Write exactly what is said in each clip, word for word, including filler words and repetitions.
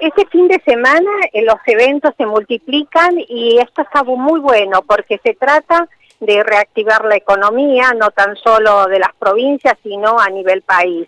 Este fin de semana eh, los eventos se multiplican y esto está muy bueno porque se trata de reactivar la economía, no tan solo de las provincias, sino a nivel país.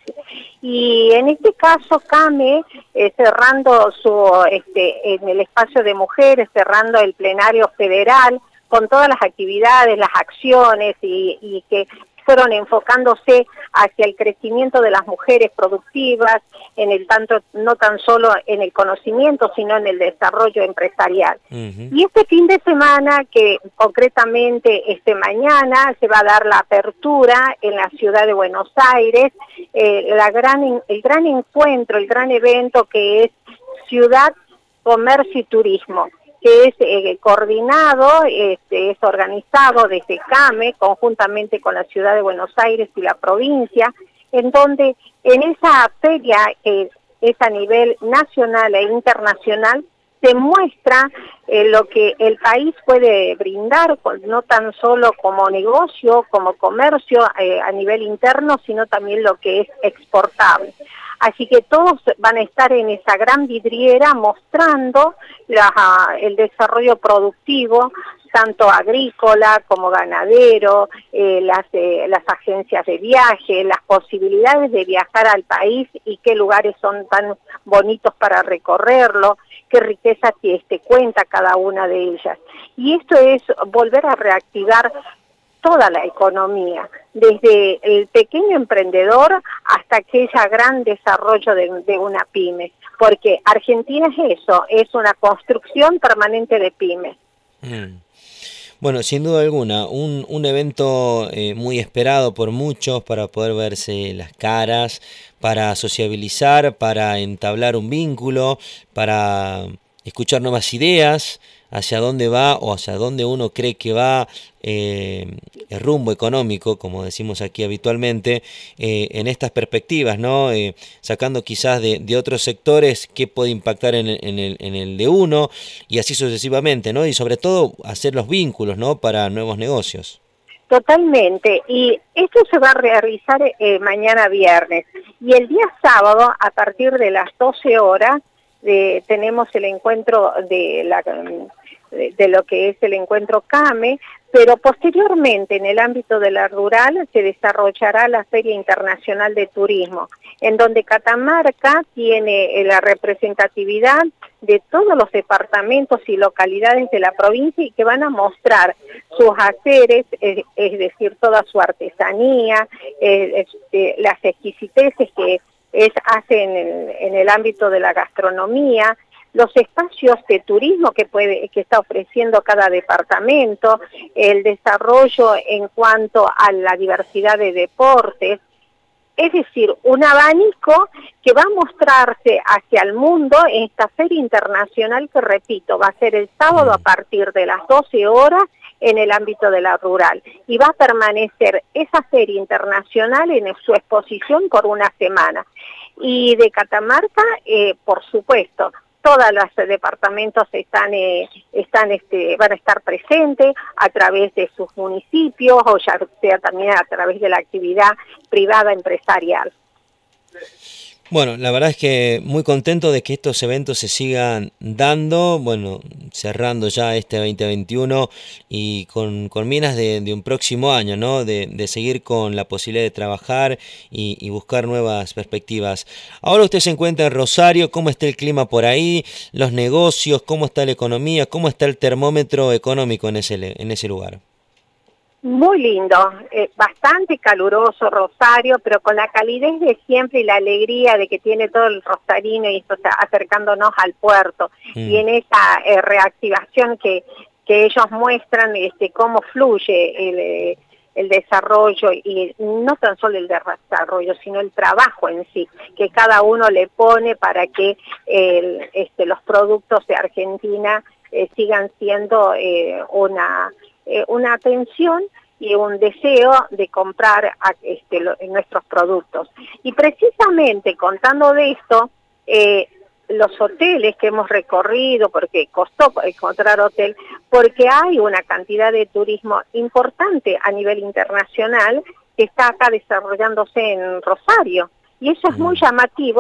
Y en este caso, CAME, eh, cerrando su, este, en el espacio de mujeres, cerrando el plenario federal, con todas las actividades, las acciones y, y que fueron enfocándose hacia el crecimiento de las mujeres productivas, en el tanto no tan solo en el conocimiento, sino en el desarrollo empresarial. Uh-huh. Y este fin de semana, que concretamente este mañana, se va a dar la apertura en la ciudad de Buenos Aires, eh, la gran, el gran encuentro, el gran evento que es Ciudad, Comercio y Turismo, que es eh, coordinado, este, es organizado desde CAME, conjuntamente con la ciudad de Buenos Aires y la provincia, en donde en esa feria, que es a nivel nacional e internacional, se muestra eh, lo que el país puede brindar, no tan solo como negocio, como comercio eh, a nivel interno, sino también lo que es exportable. Así que todos van a estar en esa gran vidriera mostrando la, el desarrollo productivo, tanto agrícola como ganadero, eh, las, eh, las agencias de viaje, las posibilidades de viajar al país y qué lugares son tan bonitos para recorrerlo, qué riqueza este, cuenta cada una de ellas. Y esto es volver a reactivar toda la economía, desde el pequeño emprendedor hasta aquella gran desarrollo de, de una pyme, porque Argentina es eso, es una construcción permanente de pymes. Mm. Bueno, sin duda alguna, un, un evento eh, muy esperado por muchos para poder verse las caras, para sociabilizar, para entablar un vínculo, para escuchar nuevas ideas, hacia dónde va o hacia dónde uno cree que va eh, el rumbo económico, como decimos aquí habitualmente, eh, en estas perspectivas, ¿no? Eh, sacando quizás de, de otros sectores qué puede impactar en el, en, el, en el de uno y así sucesivamente, ¿no? Y sobre todo hacer los vínculos, ¿no? Para nuevos negocios. Totalmente, y esto se va a realizar eh, mañana viernes, y el día sábado a partir de las doce horas de, tenemos el encuentro de la... De, de lo que es el encuentro CAME, pero posteriormente en el ámbito de la rural se desarrollará la Feria Internacional de Turismo, en donde Catamarca tiene la representatividad de todos los departamentos y localidades de la provincia y que van a mostrar sus haceres, es, es decir, toda su artesanía, eh, eh, las exquisiteces que es, hacen en, en el ámbito de la gastronomía, los espacios de turismo que puede que está ofreciendo cada departamento, el desarrollo en cuanto a la diversidad de deportes, es decir, un abanico que va a mostrarse hacia el mundo en esta feria internacional que, repito, va a ser el sábado a partir de las doce horas en el ámbito de la rural, y va a permanecer esa feria internacional en su exposición por una semana. Y de Catamarca, eh, por supuesto, todos los departamentos están, eh, están este, van a estar presentes a través de sus municipios o ya sea también a través de la actividad privada empresarial. Bueno, la verdad es que muy contento de que estos eventos se sigan dando, bueno, cerrando ya este veinte veintiuno y con, con miras de, de un próximo año, ¿no? De, de seguir con la posibilidad de trabajar y, y buscar nuevas perspectivas. Ahora usted se encuentra en Rosario, ¿cómo está el clima por ahí? Los negocios, ¿cómo está la economía? ¿Cómo está el termómetro económico en ese, en ese lugar? Muy lindo, eh, bastante caluroso Rosario, pero con la calidez de siempre y la alegría de que tiene todo el rosarino y esto, o sea, acercándonos al puerto. Mm. Y en esa eh, reactivación que, que ellos muestran, este, cómo fluye el, eh, el desarrollo, y no tan solo el desarrollo, sino el trabajo en sí, que cada uno le pone para que el, este, los productos de Argentina eh, sigan siendo eh, una... Eh, una atención y un deseo de comprar a, este, lo, nuestros productos. Y precisamente contando de esto, eh, los hoteles que hemos recorrido, porque costó encontrar hotel, porque hay una cantidad de turismo importante a nivel internacional que está acá desarrollándose en Rosario, y eso es muy llamativo,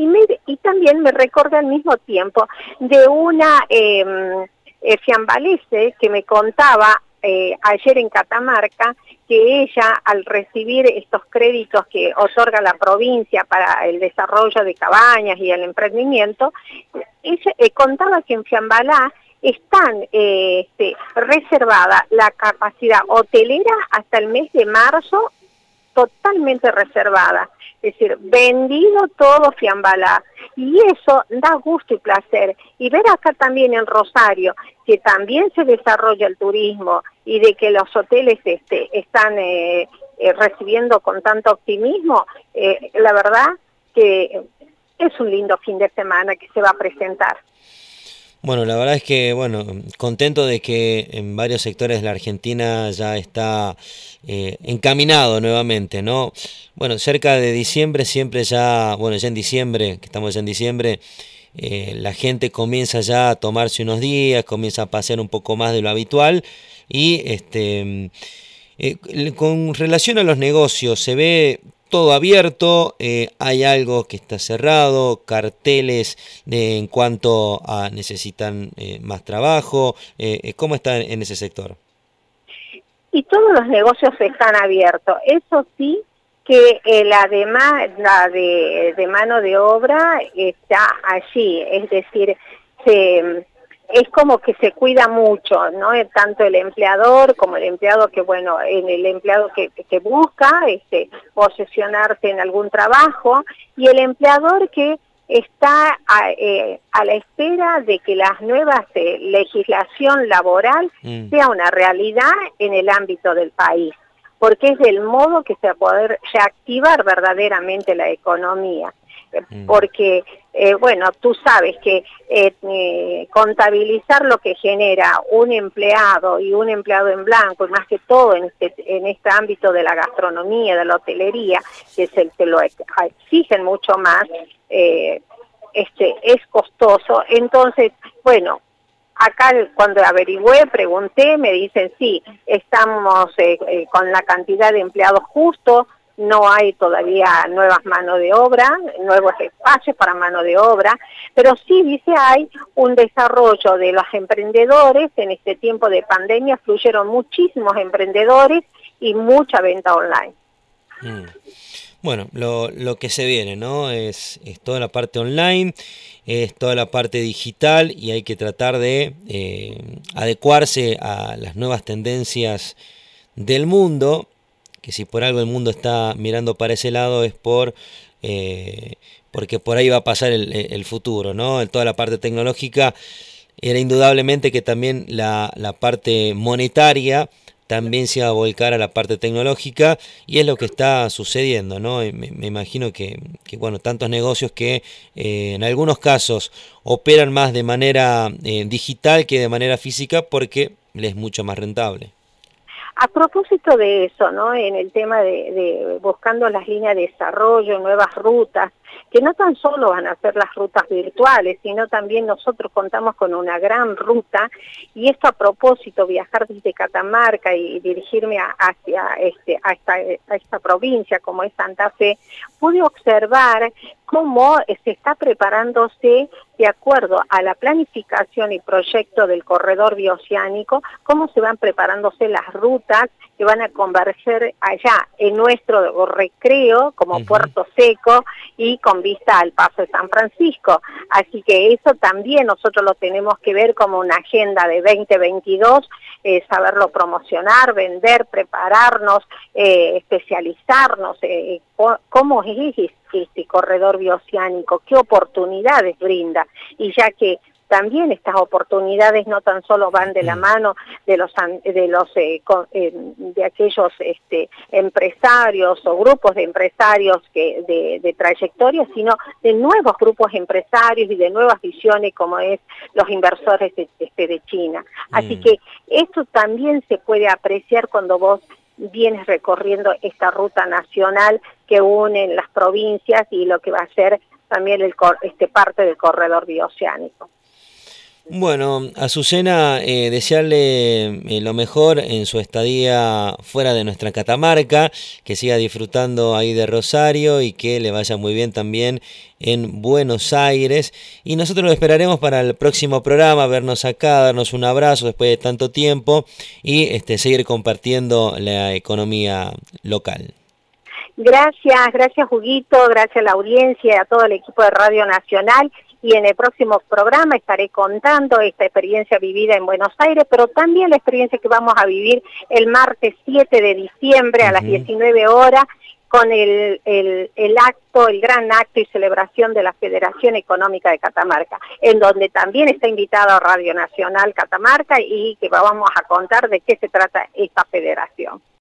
Y, me, y también me recordé al mismo tiempo de una eh, eh, fiambalese que me contaba eh, ayer en Catamarca, que ella, al recibir estos créditos que otorga la provincia para el desarrollo de cabañas y el emprendimiento, ella eh, contaba que en Fiambalá están eh, este, reservada la capacidad hotelera hasta el mes de marzo, totalmente reservada, es decir, vendido todo Fiambalá, y eso da gusto y placer. Y ver acá también en Rosario que también se desarrolla el turismo y de que los hoteles este, están eh, eh, recibiendo con tanto optimismo, eh, la verdad que es un lindo fin de semana que se va a presentar. Bueno, la verdad es que, bueno, contento de que en varios sectores de la Argentina ya está eh, encaminado nuevamente, ¿no? Bueno, cerca de diciembre siempre ya, bueno, ya en diciembre, que estamos ya en diciembre, eh, la gente comienza ya a tomarse unos días, comienza a pasear un poco más de lo habitual y, este, eh, con relación a los negocios, se ve todo abierto, eh, hay algo que está cerrado, carteles de, en cuanto a necesitan eh, más trabajo, eh, ¿cómo está en ese sector? Y todos los negocios están abiertos, eso sí que eh, la, de, la de, de mano de obra está allí, es decir, se... es como que se cuida mucho, ¿no? Tanto el empleador como el empleado que, bueno, en el empleado que, que busca este, posesionarse en algún trabajo, y el empleador que está a, eh, a la espera de que las nuevas eh, legislación laboral mm. sea una realidad en el ámbito del país, porque es del modo que se va a poder reactivar verdaderamente la economía. Porque, eh, bueno, tú sabes que eh, eh, contabilizar lo que genera un empleado y un empleado en blanco, y más que todo en este, en este ámbito de la gastronomía, de la hotelería, que es el que lo exigen mucho más, eh, este, es costoso. Entonces, bueno, acá cuando averigüé, pregunté, me dicen sí, estamos eh, eh, con la cantidad de empleados justo. No hay todavía nuevas manos de obra, nuevos espacios para mano de obra, pero sí, dice, hay un desarrollo de los emprendedores. En este tiempo de pandemia fluyeron muchísimos emprendedores y mucha venta online. Mm. Bueno, lo, lo que se viene, ¿no? Es, es toda la parte online, es toda la parte digital, y hay que tratar de eh, adecuarse a las nuevas tendencias del mundo, que si por algo el mundo está mirando para ese lado es por eh, porque por ahí va a pasar el, el futuro, ¿no? En toda la parte tecnológica era indudablemente que también la, la parte monetaria también se va a volcar a la parte tecnológica, y es lo que está sucediendo, ¿no? Me, me imagino que, que, bueno, tantos negocios que eh, en algunos casos operan más de manera eh, digital que de manera física porque les es mucho más rentable. A propósito de eso, ¿no? En el tema de, de buscando las líneas de desarrollo, nuevas rutas, que no tan solo van a ser las rutas virtuales, sino también nosotros contamos con una gran ruta, y esto a propósito, viajar desde Catamarca y dirigirme a, hacia este, a, esta, a esta provincia como es Santa Fe, pude observar cómo se está preparándose de acuerdo a la planificación y proyecto del corredor bioceánico, cómo se van preparándose las rutas que van a converger allá en nuestro recreo como uh-huh. Puerto Seco y con vista al Paso de San Francisco. Así que eso también nosotros lo tenemos que ver como una agenda de veinte veintidós, eh, saberlo promocionar, vender, prepararnos, eh, especializarnos, eh, cómo es este corredor bioceánico, qué oportunidades brinda, y ya que también estas oportunidades no tan solo van de la mano de los de los eh, con, eh, de aquellos este, empresarios o grupos de empresarios que de, de trayectoria, sino de nuevos grupos empresarios y de nuevas visiones como es los inversores de, este, de China. Así mm. que esto también se puede apreciar cuando vos vienes recorriendo esta ruta nacional que une las provincias y lo que va a ser también el este parte del corredor bioceánico. Bueno, Azucena, eh, desearle eh, lo mejor en su estadía fuera de nuestra Catamarca, que siga disfrutando ahí de Rosario y que le vaya muy bien también en Buenos Aires. Y nosotros lo esperaremos para el próximo programa, vernos acá, darnos un abrazo después de tanto tiempo y este, seguir compartiendo la economía local. Gracias, gracias Huguito, gracias a la audiencia y a todo el equipo de Radio Nacional. Y en el próximo programa estaré contando esta experiencia vivida en Buenos Aires, pero también la experiencia que vamos a vivir el martes siete de diciembre a uh-huh. las diecinueve horas con el, el, el acto, el gran acto y celebración de la Federación Económica de Catamarca, en donde también está invitado Radio Nacional Catamarca y que vamos a contar de qué se trata esta federación.